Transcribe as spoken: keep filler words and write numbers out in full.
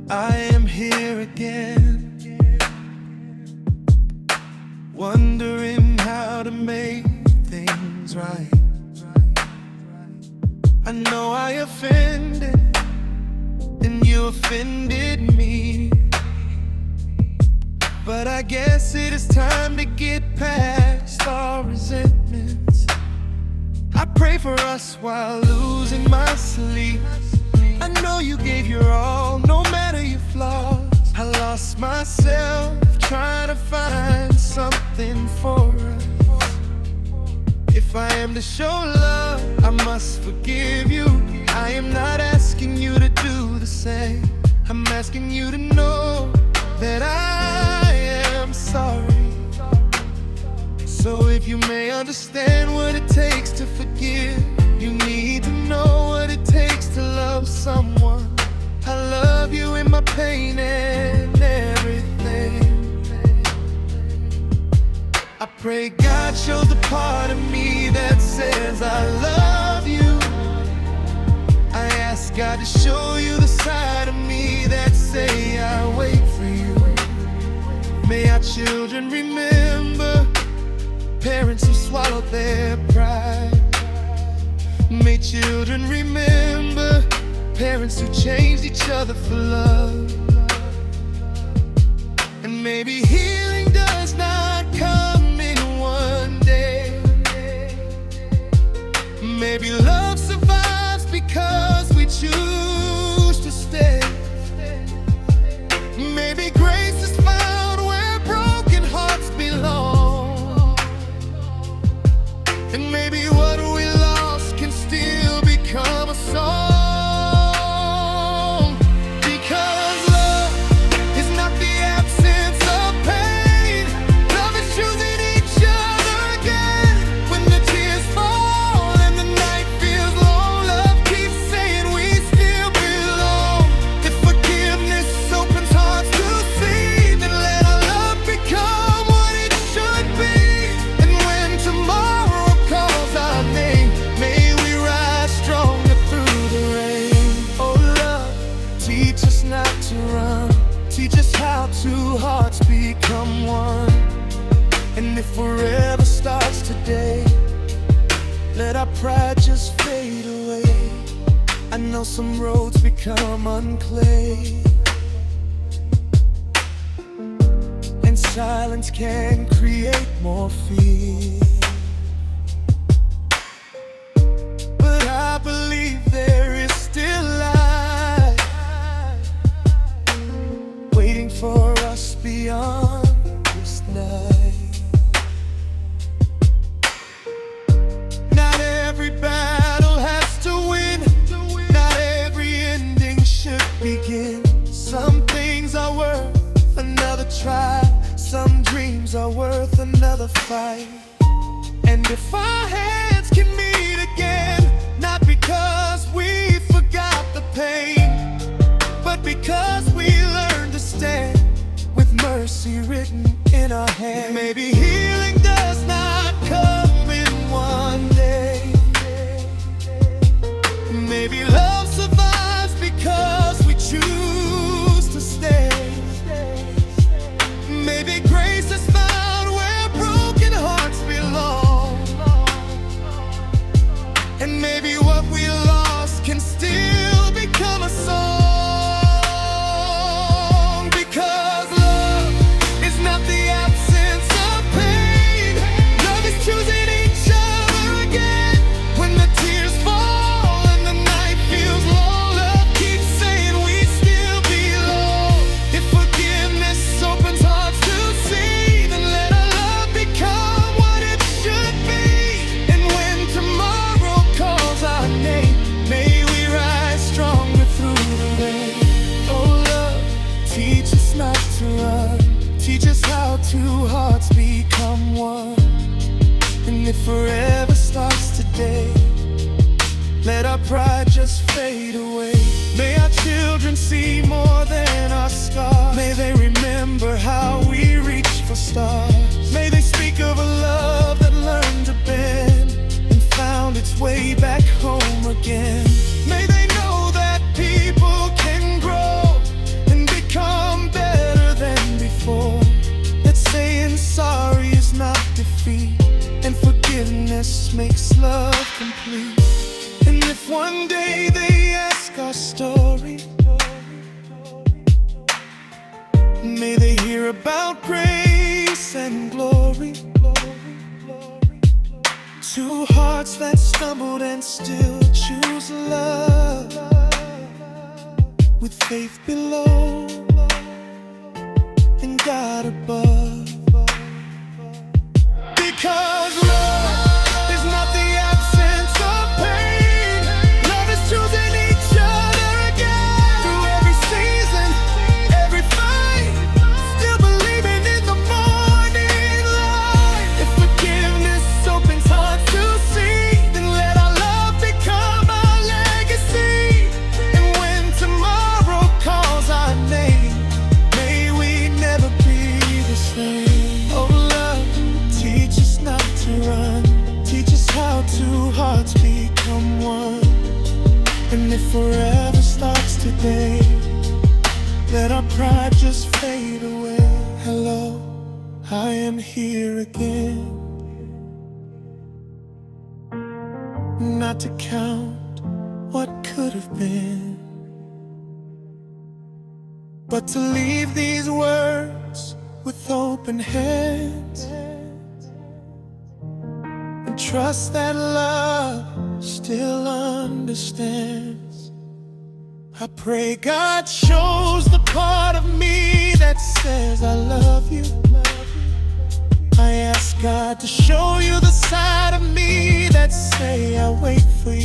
I am here again, wondering how to make things right. I know I offended, and you offended me, but I guess it is time to get past our resentments. I pray for us while losing my sleep. I know you gave your all, no matter your flaws. I lost myself trying to find something for us. If I am to show love, I must forgive you. I am not asking you to do the same. I'm asking you to know that I am sorry. So if you may understand what it takes to forgive, you need to know what it takes to love someone. I love you in my pain and everything. I pray God shows the part of me that says I love you. I ask God to show you the side of me that say I wait for you. May our children remember parents who swallowed their pride. May children remember parents who changed each other for love. And maybe healing does not come in one day. Maybe love survives because we choose to stay. Maybe grace is found where broken hearts belong. And maybe what we lost can still become a song. Because love is not the absence of pain. Love is choosing each other again. When the tears fall and the night feels long, love keeps saying we still belong. If forgiveness opens hearts to see, then let our love become what it should be. And when tomorrow calls our name, may we rise stronger through the rain. Oh love, teach us not to run. Teach us how two hearts become one. And if forever starts today, let our pride just fade away. I know some roads become unclay, and silence can create more fear. But I believe there is still light waiting for us beyond this night. Not every battle has to win. Not every ending should begin. Some things are worth another try. Some dreams are worth another fight. And if our hands can meet again, not because we forgot the pain, but because we learned to stand with mercy written in our hands. Maybe healing does not come in one day. Maybe love survives because we choose to stay. Maybe grace is found where broken hearts belong. And maybe what we lost can still become a song. Because love is not the absence of pain. Love is choosing each other again. When the tears fall and the night feels long, love keeps saying we still belong. If forgiveness opens hearts to see, then let our love become what it should be. And when tomorrow calls our name, may we rise stronger through the rain. Oh love, teach us not to run. Teach us how two hearts become one. And if forever starts today, let our pride just fade away. May our children see more than our scars. May they remember how we reached for stars. May they speak of a love that learned to bend and found its way back home again. May they know that people can grow and May they hear about grace and glory. Two hearts that stumbled and still choose love, with faith below and God above. Because love is not the absence of pain. Love is choosing each other again. Through every season, every fight, still believing in the morning light. If forgiveness opens hearts to see, then let our love become our legacy. And when tomorrow calls our name, may we never be the same. Oh love, teach us not to run. Teach us how two hearts become one. And if forever starts today, let our pride just fade away. Hello, I am here again. Not to count what could have been, but to leave these words with open hands, and trust that love still understands. I pray God shows the part of me that says I love you. I ask God to show you the side of me that say I wait for